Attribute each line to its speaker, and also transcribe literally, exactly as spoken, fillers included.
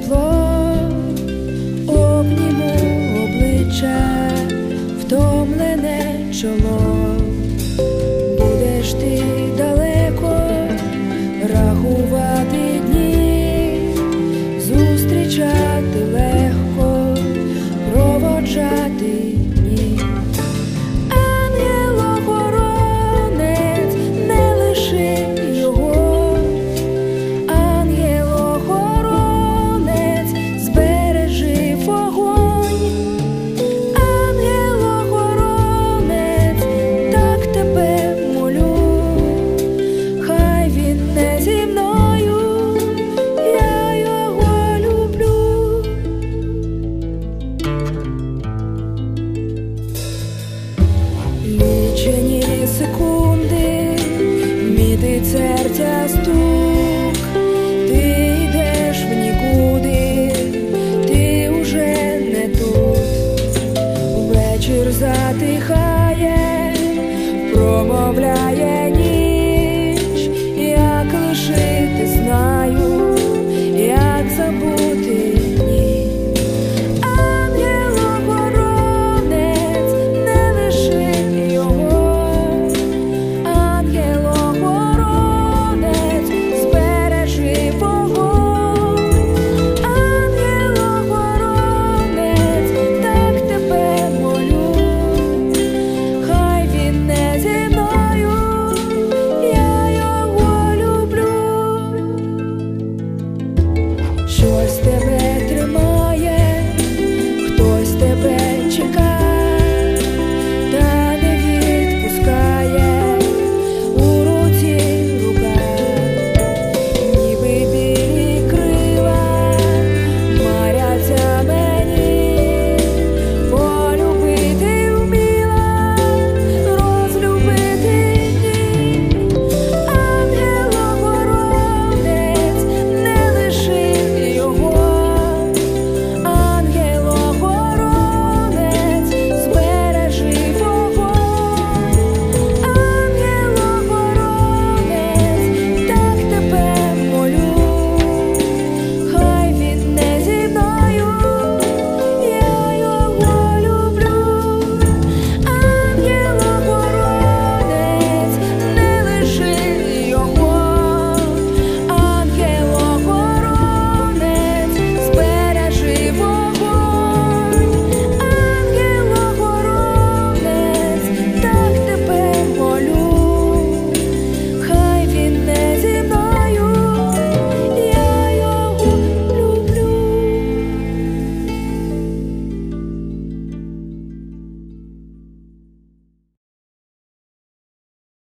Speaker 1: тепло, обніму обличчя, втомлене чоло. Будеш ти далеко рахувати дні, зустрічати легко, проводжати дні. Ангел-охоронець, не лиши його, ангел-охоронець, збережи вогонь. Ангел-охоронець, так тебе молю, хай він не зі мною, я його люблю. Лічені секунди, мітить серця стук, ти йдеш в нікуди, ти уже не тут. Вечір затихає, промовляє